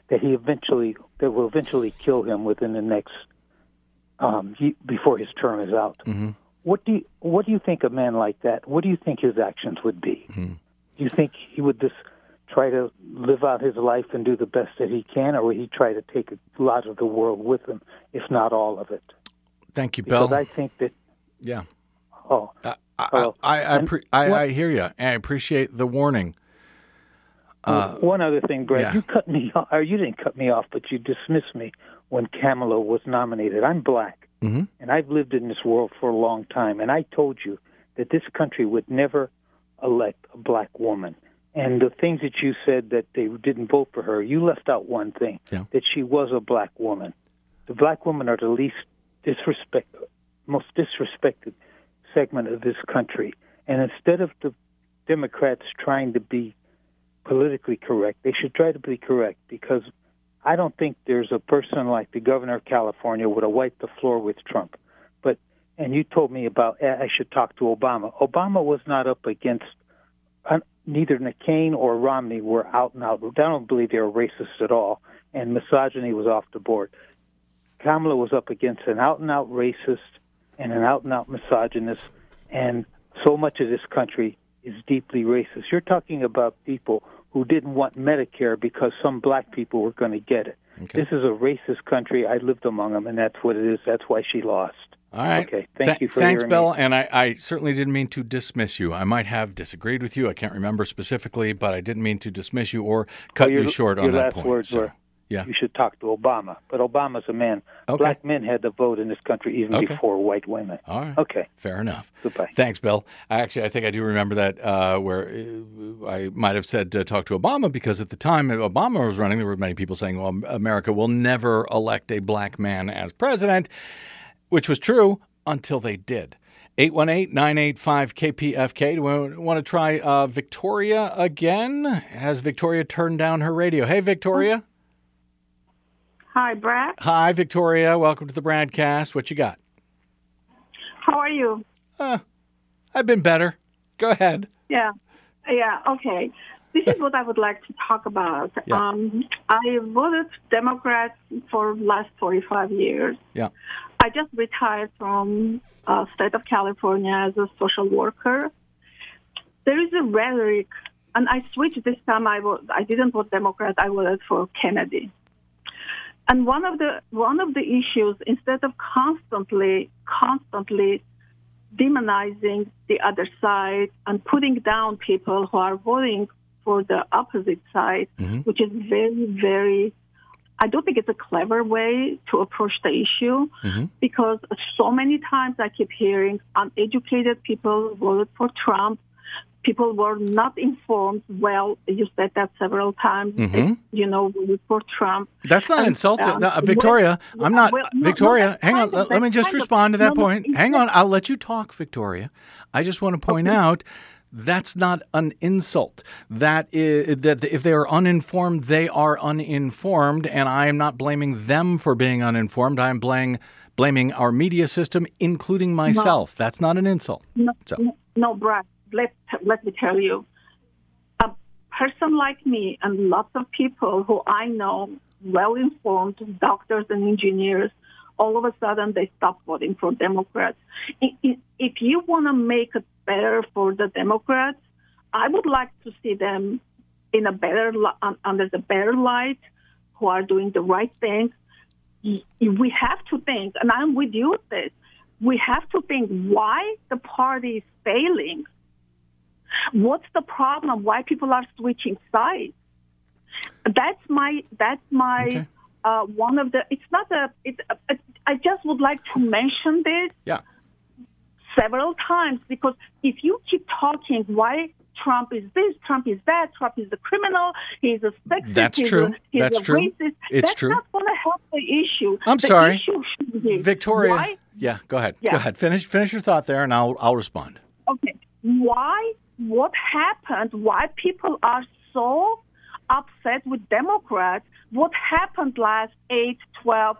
will eventually kill him within the next before his term is out. Mm-hmm. What do you think a man like that? What do you think his actions would be? Mm-hmm. Do you think he would just try to live out his life and do the best that he can, or would he try to take a lot of the world with him, if not all of it? Thank you, Bill. Because I think that. Yeah. Oh. I hear you. I appreciate the warning. One other thing, Brad, yeah. You cut me off, or you didn't cut me off, but you dismissed me when Kamala was nominated. I'm black, mm-hmm. and I've lived in this world for a long time, and I told you that this country would never elect a black woman. And the things that you said that they didn't vote for her, you left out one thing, that she was a black woman. The black women are the most disrespected segment of this country. And instead of the Democrats trying to be politically correct, they should try to be correct, because I don't think there's a person like the governor of California would have wiped the floor with Trump. And you told me about I should talk to Obama. Obama was not up against neither McCain or Romney were out and out. I don't believe they were racist at all, and misogyny was off the board. Kamala was up against an out-and-out racist and an out-and-out misogynist, and so much of this country is deeply racist. You're talking about people who didn't want Medicare because some black people were going to get it. Okay. This is a racist country. I lived among them, and that's what it is. That's why she lost. All right. Okay. Thank you for Thanks, hearing Bill. me. And I certainly didn't mean to dismiss you. I might have disagreed with you. I can't remember specifically, but I didn't mean to dismiss you or cut you short on that point. Your last words were, you should talk to Obama. But Obama's a man. Okay. Black men had the vote in this country even before white women. All right. Okay. Fair enough. Goodbye. Thanks, Bill. I think I do remember that where I might have said talk to Obama because at the time Obama was running, there were many people saying, well, America will never elect a black man as president, which was true until they did. 818-985-KPFK. Do we want to try Victoria again? Has Victoria turned down her radio? Hey, Victoria. Hi, Brad. Hi, Victoria. Welcome to the Bradcast. What you got? How are you? I've been better. Go ahead. Yeah, okay. This is what I would like to talk about. Yeah. I voted Democrat for the last 45 years. Yeah. I just retired from state of California as a social worker. There is a rhetoric, and I switched this time. I didn't vote Democrat. I voted for Kennedy. And one of the issues, instead of constantly demonizing the other side and putting down people who are voting for the opposite side, which is very, very, I don't think it's a clever way to approach the issue, because so many times I keep hearing uneducated people voted for Trump. People were not informed. Well, you said that several times. Voted for Trump. That's not insulting, Victoria. I'm not, Victoria. Hang on. Let me just respond to that point. Hang on. I'll let you talk, Victoria. I just want to point out that's not an insult. That if they are uninformed, they are uninformed, and I am not blaming them for being uninformed. I am blaming our media system, including myself. That's not an insult. No, Brad. Let me tell you, a person like me and lots of people who I know, well-informed doctors and engineers, all of a sudden they stop voting for Democrats. If you want to make it better for the Democrats, I would like to see them in under the better light, who are doing the right thing. We have to think, and I'm with you with this, we have to think why the party is failing. What's the problem? Why people are switching sides? That's my okay. One of the. It's not a. I just would like to mention this. Yeah. Several times, because if you keep talking why Trump is this, Trump is that, Trump is the criminal, he's a sexist, that's true. That's true. Racist, it's that's true. That's not going to help the issue. I'm the sorry, issue should be Victoria. Why, yeah, go ahead. Yeah. Go ahead. Finish your thought there, and I'll respond. Okay. Why? What happened? Why people are so upset with Democrats? What happened last 8, 12?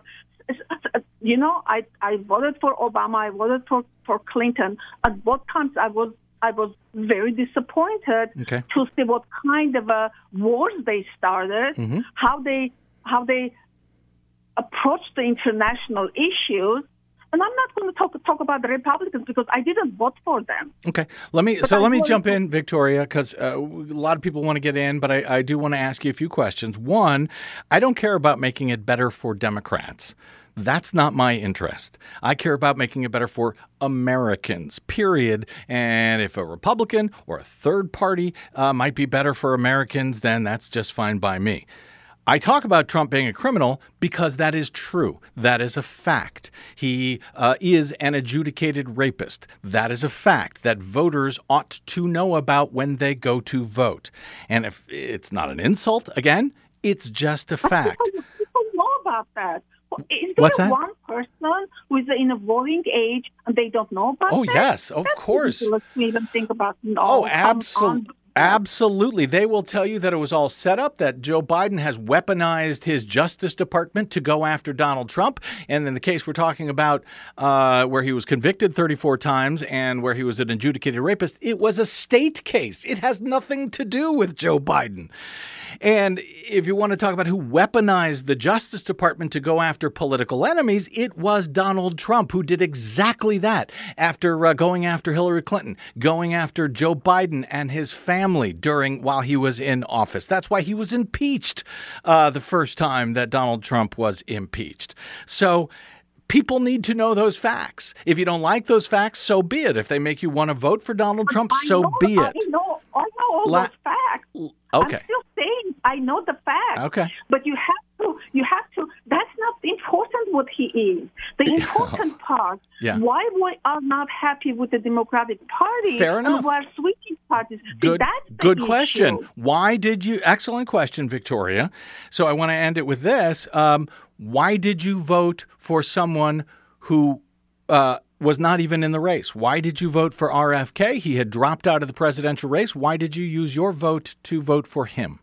I voted for Obama. I voted for Clinton. At both times, I was very disappointed to see what kind of wars they started, how they approached the international issues. And I'm not going to talk about the Republicans because I didn't vote for them. Okay. Let me jump in, Victoria, because a lot of people want to get in, but I do want to ask you a few questions. One, I don't care about making it better for Democrats. That's not my interest. I care about making it better for Americans, period. And if a Republican or a third party might be better for Americans, then that's just fine by me. I talk about Trump being a criminal because that is true. That is a fact. He is an adjudicated rapist. That is a fact that voters ought to know about when they go to vote. And if it's not an insult, again, it's just a fact. People know about that. Is What's there that? one person who is in a voting age and they don't know about that? Oh, yes, of course. Let's even think about Oh, absolutely. Absolutely. They will tell you that it was all set up, that Joe Biden has weaponized his Justice Department to go after Donald Trump. And in the case we're talking about where he was convicted 34 times and where he was an adjudicated rapist, it was a state case. It has nothing to do with Joe Biden. And if you want to talk about who weaponized the Justice Department to go after political enemies, it was Donald Trump, who did exactly that after going after Hillary Clinton, going after Joe Biden and his family while he was in office. That's why he was impeached the first time that Donald Trump was impeached. So people need to know those facts. If you don't like those facts, so be it. If they make you want to vote for Donald Trump, so be it. I know all those facts. Okay. I'm still saying I know the facts. Okay. But you have to, that's not important what he is. The important part, why we are not happy with the Democratic Party. Fair enough. And we are switching parties. Good question. Why did you, excellent question, Victoria. So I want to end it with this. Why did you vote for someone who was not even in the race? Why did you vote for RFK? He had dropped out of the presidential race. Why did you use your vote to vote for him?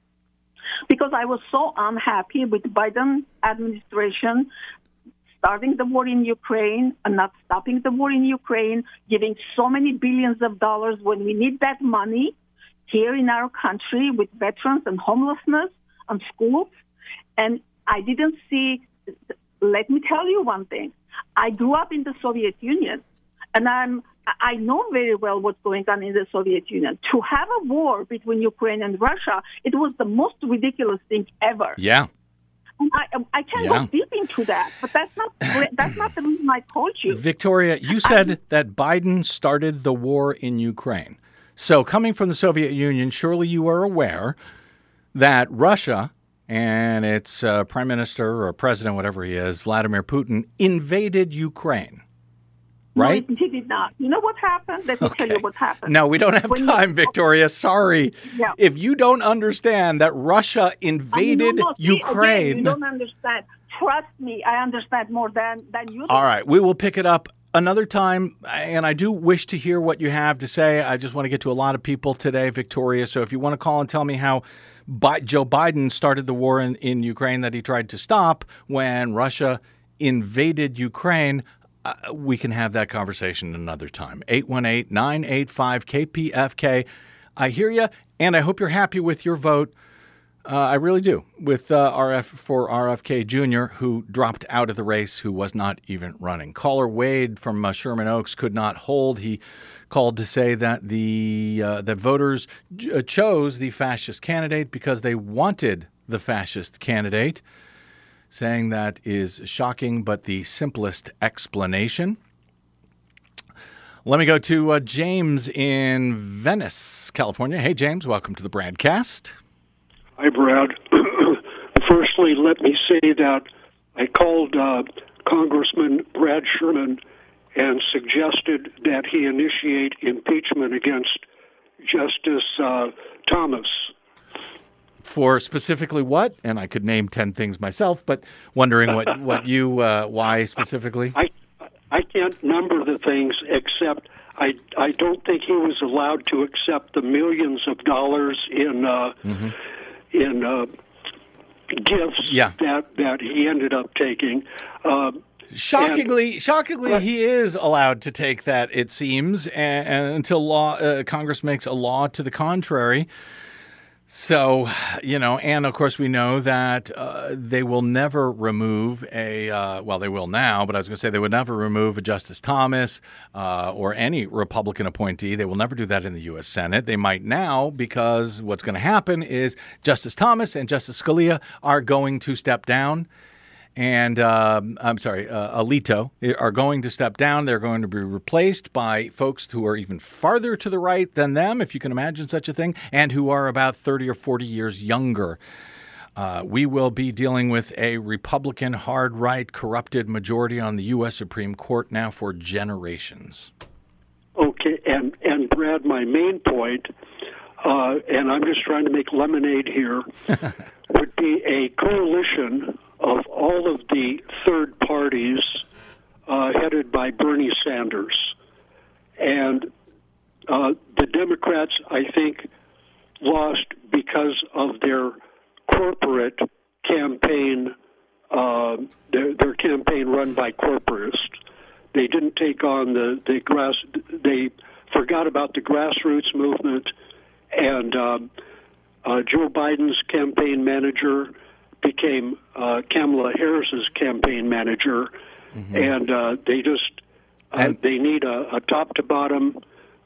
Because I was so unhappy with the Biden administration starting the war in Ukraine and not stopping the war in Ukraine, giving so many billions of dollars when we need that money here in our country with veterans and homelessness and schools. And I didn't see, let me tell you one thing. I grew up in the Soviet Union, and I know very well what's going on in the Soviet Union. To have a war between Ukraine and Russia, it was the most ridiculous thing ever. Yeah. And I can't go deep into that, but that's not the reason I told you. Victoria, you said that Biden started the war in Ukraine. So coming from the Soviet Union, surely you are aware that Russia and its prime minister or president, whatever he is, Vladimir Putin, invaded Ukraine, right? No, he did not. You know what happened? Let me tell you what happened. No, we don't have time, Victoria. Sorry. Yeah. If you don't understand that Russia invaded Ukraine. Again, you don't understand. Trust me, I understand more than you do. All right, we will pick it up another time, and I do wish to hear what you have to say. I just want to get to a lot of people today, Victoria. So if you want to call and tell me how Joe Biden started the war in Ukraine that he tried to stop when Russia invaded Ukraine, we can have that conversation another time. 818-985-KPFK. I hear you, and I hope you're happy with your vote. I really do, with RFK Jr., who dropped out of the race, who was not even running. Caller Wade from Sherman Oaks could not hold. He called to say that that voters chose the fascist candidate because they wanted the fascist candidate, saying that is shocking, but the simplest explanation. Let me go to James in Venice, California. Hey, James, welcome to the Bradcast. Hi, Brad. Firstly, let me say that I called Congressman Brad Sherman and suggested that he initiate impeachment against Justice Thomas. For specifically what? And I could name 10 things myself, but wondering why specifically? I can't number the things, except I don't think he was allowed to accept the millions of dollars in gifts that he ended up taking. Shockingly, he is allowed to take that, it seems, and until Congress makes a law to the contrary. So, and of course we know that they will never remove they will now, but I was going to say they would never remove a Justice Thomas or any Republican appointee. They will never do that in the U.S. Senate. They might now, because what's going to happen is Justice Thomas and Justice Scalia are going to step down. And Alito are going to step down. They're going to be replaced by folks who are even farther to the right than them, if you can imagine such a thing, and who are about 30 or 40 years younger. We will be dealing with a Republican, hard-right, corrupted majority on the U.S. Supreme Court now for generations. Okay, and Brad, my main point, and I'm just trying to make lemonade here, would be a coalition of all of the third parties headed by Bernie Sanders. And the Democrats, I think, campaign, their campaign run by corporatists. They didn't take on the grass. They forgot about the grassroots movement, and Joe Biden's campaign manager became Kamala Harris's campaign manager, and they just they need a top to bottom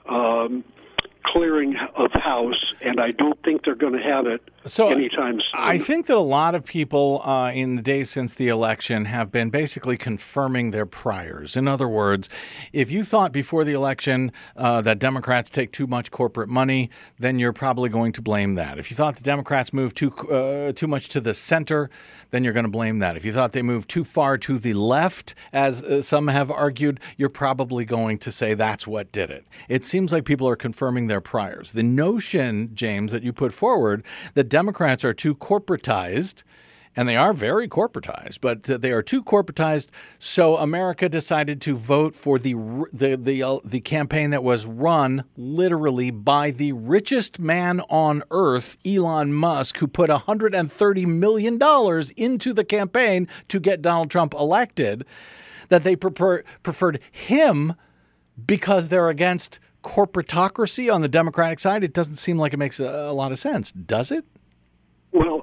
clearing of house, and I don't think they're going to have it anytime soon. I think that a lot of people in the days since the election have been basically confirming their priors. In other words, if you thought before the election that Democrats take too much corporate money, then you're probably going to blame that. If you thought the Democrats move too much to the center, then you're going to blame that. If you thought they moved too far to the left, as some have argued, you're probably going to say that's what did it. It seems like people are confirming their priors. The notion, James, that you put forward that Democrats are too corporatized, and they are very corporatized, but they are too corporatized, so America decided to vote for the campaign that was run literally by the richest man on earth, Elon Musk, who put $130 million into the campaign to get Donald Trump elected, that they preferred him because they're against corporatocracy on the Democratic side. It doesn't seem like it makes a lot of sense, does it? Well,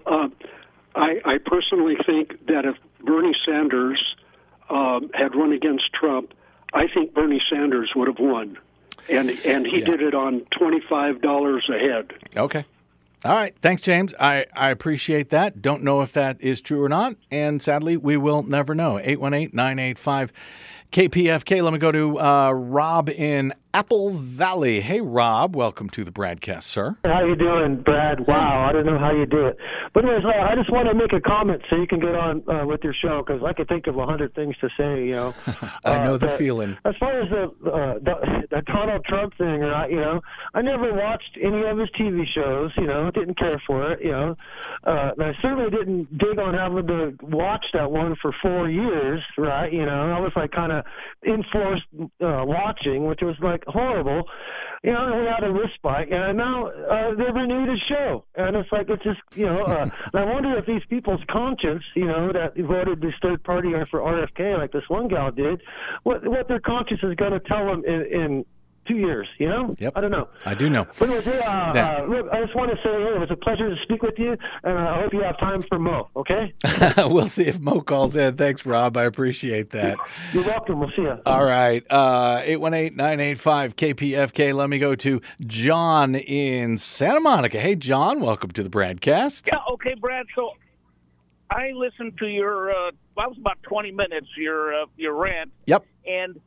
I personally think that if Bernie Sanders had run against Trump, I think Bernie Sanders would have won. And he did it on $25 a head. Okay. All right. Thanks, James. I appreciate that. Don't know if that is true or not. And sadly, we will never know. 818-985-KPFK. Let me go to Rob in Apple Valley. Hey, Rob. Welcome to the BradCast, sir. How you doing, Brad? Wow, I don't know how you do it. But anyways, I just want to make a comment so you can get on with your show, because I could think of 100 things to say, you know. I know the feeling. As far as the Donald Trump thing, I never watched any of his TV shows, didn't care for it, and I certainly didn't dig on having to watch that one for 4 years, right? I was like kind of enforced watching, which was like horrible. We had a respite, and now they've renewed his show, and it's like, it's just, and I wonder if these people's conscience, that voted this third party for RFK, like this one gal did, what their conscience is going to tell them in 2 years, Yep. I don't know. I do know. But anyways, Rick, I just want to say, it was a pleasure to speak with you, and I hope you have time for Mo, okay? We'll see if Mo calls in. Thanks, Rob. I appreciate that. You're welcome. We'll see you. All right. 818-985-KPFK. Let me go to John in Santa Monica. Hey, John. Welcome to the BradCast. Yeah, okay, Brad. So I listened to your, that was about 20 minutes, your rant. Yep. And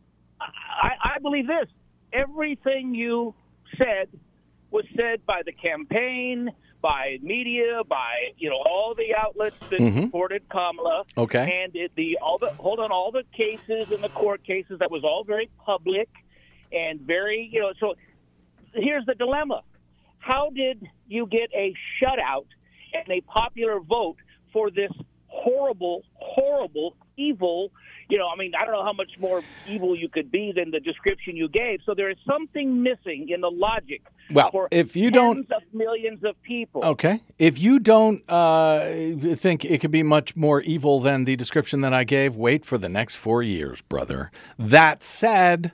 I believe this. Everything you said was said by the campaign, by media, by all the outlets that supported Kamala. Okay. And all the cases and the court cases, that was all very public and very So here's the dilemma: how did you get a shutout and a popular vote for this horrible, horrible, evil? I don't know how much more evil you could be than the description you gave. So there is something missing in the logic for if you tens of millions of people. Okay. If you don't think it could be much more evil than the description that I gave, wait for the next 4 years, brother. That said,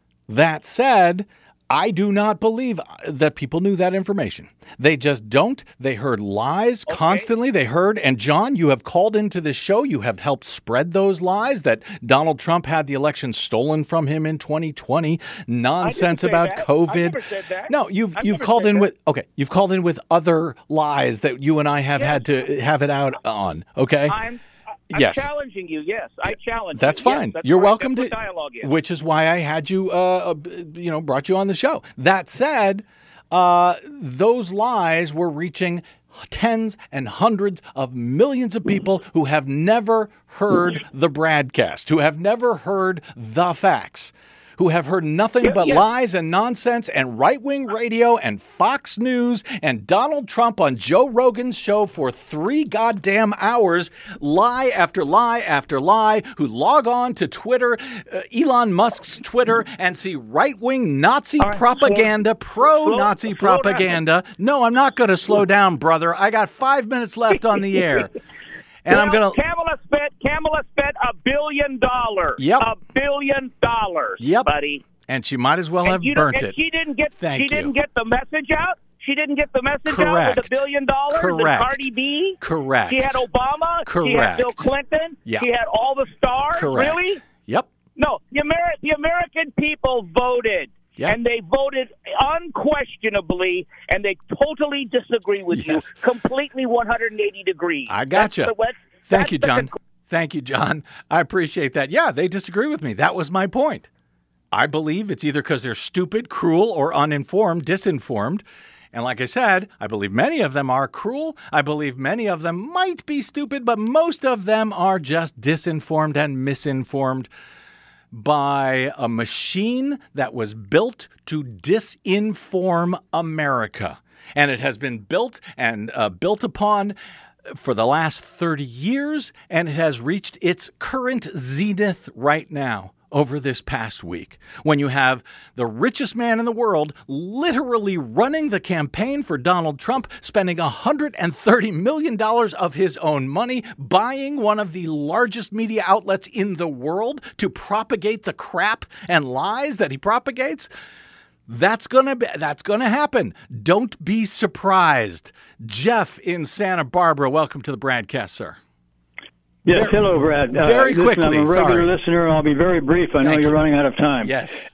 I do not believe that people knew that information. They just don't. They heard lies constantly. They heard, and John, you have called into this show. You have helped spread those lies that Donald Trump had the election stolen from him in 2020. Nonsense about COVID. I never said that. No, you've called in with You've called in with other lies that you and I have had to have it out on. Okay. I'm yes. challenging you. Yes, I challenge That's you. fine. Yes, that's You're right. welcome That's to. what dialogue is. Which is why I had you, brought you on the show. That said, those lies were reaching tens and hundreds of millions of people who have never heard the BradCast, who have never heard the facts, who have heard nothing but lies and nonsense and right-wing radio and Fox News and Donald Trump on Joe Rogan's show for 3 goddamn hours, lie after lie after lie, who log on to Twitter, Elon Musk's Twitter, and see right-wing Nazi propaganda, pro-Nazi propaganda. No, I'm not going to slow down, brother. I got 5 minutes left on the air. And I'm going to... Kamala spent $1 billion. Yep. $1 billion, yep. buddy. And she might as well have burnt it. She didn't get Thank you. get the message out. She didn't get the message Correct. out with $1 billion. Correct. And Cardi B. Correct. She had Obama. Correct. She had Bill Clinton. Yeah. She had all the stars. Correct. Really? Yep. No, the American people voted. Yep. And they voted unquestionably, and they totally disagree with you, completely 180 degrees. I gotcha. Thank you, John. Thank you, John. I appreciate that. Yeah, they disagree with me. That was my point. I believe it's either because they're stupid, cruel, or uninformed, disinformed. And like I said, I believe many of them are cruel. I believe many of them might be stupid, but most of them are just disinformed and misinformed by a machine that was built to disinform America. And it has been built and built upon for the last 30 years, and it has reached its current zenith right now over this past week, when you have the richest man in the world literally running the campaign for Donald Trump, spending $130 million of his own money, buying one of the largest media outlets in the world to propagate the crap and lies that he propagates. That's gonna happen. Don't be surprised. Jeff in Santa Barbara, welcome to the BradCast, sir. Yes, hello, Brad. Very quickly, I'm a regular listener, and I'll be very brief. I know you're running out of time. Yes.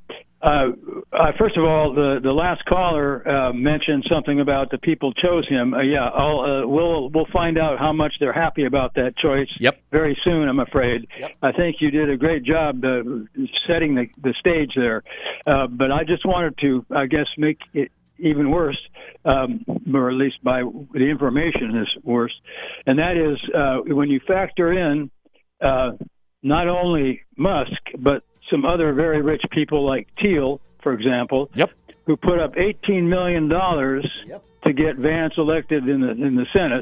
First of all, the last caller mentioned something about the people chose him. We'll find out how much they're happy about that choice very soon, I'm afraid. Yep. I think you did a great job setting the stage there. But I just wanted to, I guess, make it even worse, or at least by the information is worse, and that is when you factor in not only Musk, but some other very rich people like Thiel, for example, who put up $18 million to get Vance elected in the Senate,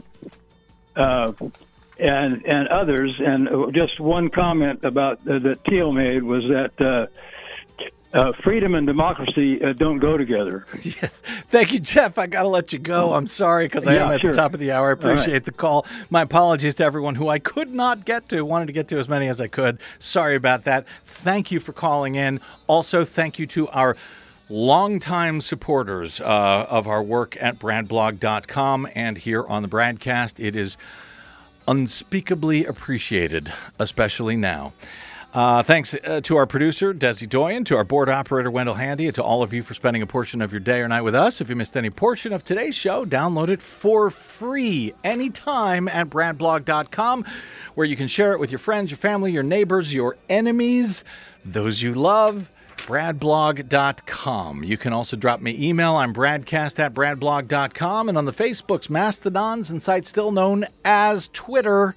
and others. And just one comment about that Thiel made was that freedom and democracy don't go together. Yes. Thank you, Jeff. I got to let you go. I'm sorry because I am at the top of the hour. I appreciate the call. My apologies to everyone who I could not get to. Wanted to get to as many as I could. Sorry about that. Thank you for calling in. Also, thank you to our longtime supporters of our work at bradblog.com and here on the BradCast. It is unspeakably appreciated, especially now. Thanks to our producer, Desi Doyen, to our board operator, Wendell Handy, and to all of you for spending a portion of your day or night with us. If you missed any portion of today's show, download it for free anytime at bradblog.com, where you can share it with your friends, your family, your neighbors, your enemies, those you love. bradblog.com. You can also drop me email. I'm bradcast@bradblog.com. And on the Facebooks, Mastodons, and sites still known as Twitter,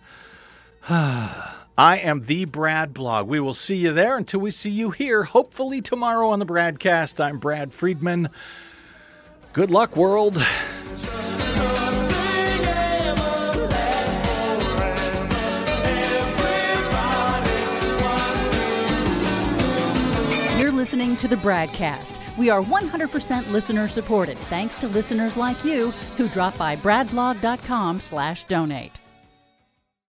I am the Brad Blog. We will see you there until we see you here, hopefully tomorrow on the BradCast. I'm Brad Friedman. Good luck, world. You're listening to the BradCast. We are 100% listener supported, thanks to listeners like you who drop by bradblog.com/donate.